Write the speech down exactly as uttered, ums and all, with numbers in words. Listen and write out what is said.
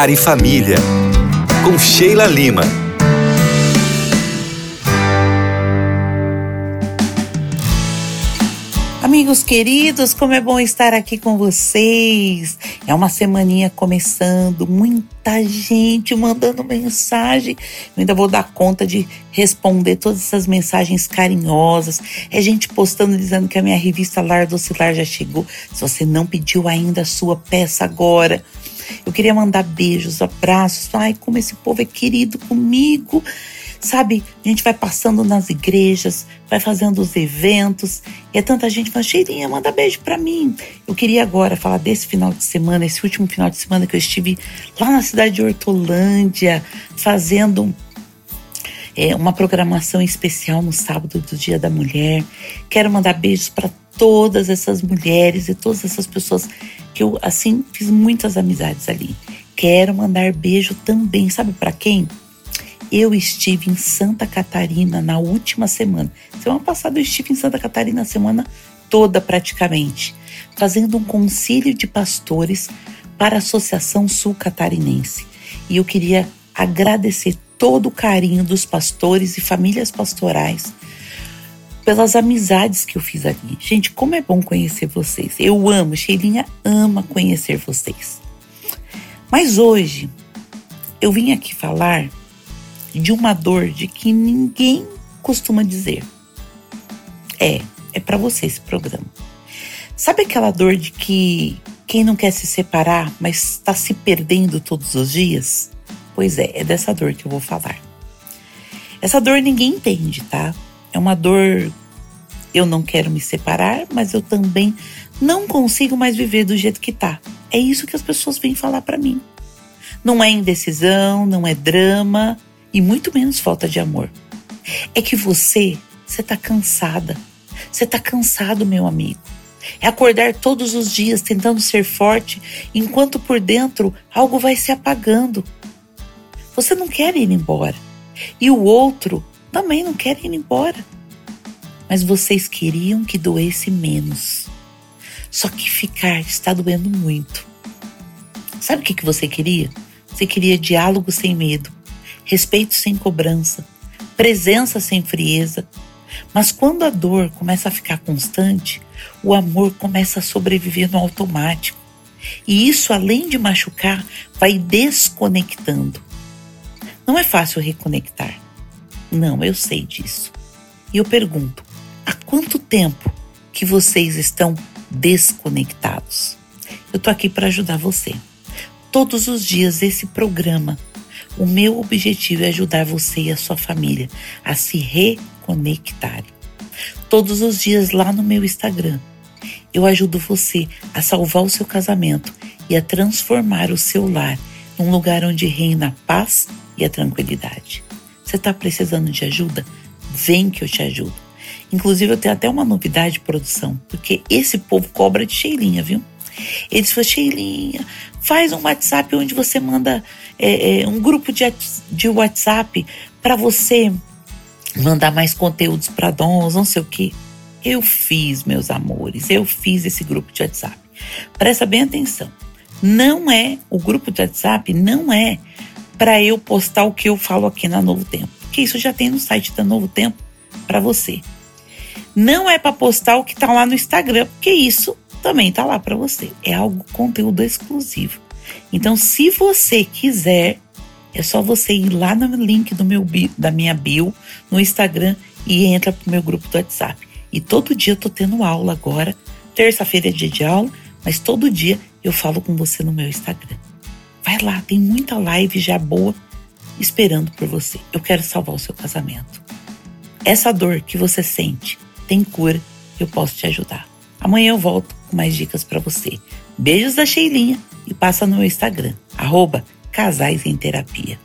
Lar e Família, com Sheila Lima. Amigos queridos, como é bom estar aqui com vocês. É uma semaninha começando, muita gente mandando mensagem. Eu ainda vou dar conta de responder todas essas mensagens carinhosas. É gente postando, dizendo que a minha revista Lar Doce Lar já chegou. Se você não pediu ainda a sua, peça agora. Eu queria mandar beijos, abraços. Ai, como esse povo é querido comigo. Sabe, a gente vai passando nas igrejas, vai fazendo os eventos, e é tanta gente falando, Sheilinha, manda beijo pra mim. Eu queria agora falar desse final de semana, esse último final de semana que eu estive lá na cidade de Hortolândia, fazendo é, uma programação especial no sábado do Dia da Mulher. Quero mandar beijos para todas essas mulheres e todas essas pessoas que eu, assim, fiz muitas amizades ali. Quero mandar beijo também, sabe para quem? Eu estive em Santa Catarina na última semana. Semana passada eu estive em Santa Catarina a semana toda praticamente, fazendo um concílio de pastores para a Associação Sul Catarinense. E eu queria agradecer todo o carinho dos pastores e famílias pastorais pelas amizades que eu fiz ali. Gente, como é bom conhecer vocês. Eu amo, Sheilinha ama conhecer vocês. Mas hoje eu vim aqui falar de uma dor de que ninguém costuma dizer. É, é pra você esse programa. Sabe aquela dor de que quem não quer se separar, mas está se perdendo todos os dias? Pois é, é dessa dor que eu vou falar. Essa dor ninguém entende, tá? É uma dor, eu não quero me separar, mas eu também não consigo mais viver do jeito que tá. É isso que as pessoas vêm falar pra mim. Não é indecisão, não é drama, e muito menos falta de amor. É que você, você tá cansada. Você tá cansado, meu amigo. É acordar todos os dias tentando ser forte, enquanto por dentro algo vai se apagando. Você não quer ir embora. E o outro também não quer ir embora. Mas vocês queriam que doesse menos. Só que ficar está doendo muito. Sabe o que que você queria? Você queria diálogo sem medo, respeito sem cobrança, presença sem frieza. Mas quando a dor começa a ficar constante, o amor começa a sobreviver no automático. E isso, além de machucar, vai desconectando. Não é fácil reconectar. Não, eu sei disso. E eu pergunto, há quanto tempo que vocês estão desconectados? Eu tô aqui para ajudar você. Todos os dias esse programa, o meu objetivo é ajudar você e a sua família a se reconectarem. Todos os dias lá no meu Instagram, eu ajudo você a salvar o seu casamento e a transformar o seu lar num lugar onde reina a paz e a tranquilidade. Você está precisando de ajuda? Vem que eu te ajudo. Inclusive eu tenho até uma novidade de produção, porque esse povo cobra de Sheilinha, viu? Eles falam, Sheilinha, faz um WhatsApp onde você manda é, é, um grupo de, de WhatsApp para você mandar mais conteúdos para nós, não sei o quê. Eu fiz, meus amores, eu fiz esse grupo de WhatsApp. Presta bem atenção. Não é, o grupo de WhatsApp não é para eu postar o que eu falo aqui na Novo Tempo, porque isso já tem no site da Novo Tempo para você. Não é para postar o que tá lá no Instagram, porque isso também tá lá para você. É algo, conteúdo exclusivo. Então, se você quiser, é só você ir lá no link do meu bio, da minha bio no Instagram e entra pro meu grupo do WhatsApp. E todo dia eu tô tendo aula agora. Terça-feira é dia de aula, mas todo dia eu falo com você no meu Instagram. Vai lá, tem muita live já boa esperando por você. Eu quero salvar o seu casamento. Essa dor que você sente tem cura, eu posso te ajudar. Amanhã eu volto com mais dicas para você. Beijos da Sheilinha e passa no meu Instagram, arroba Casais em Terapia.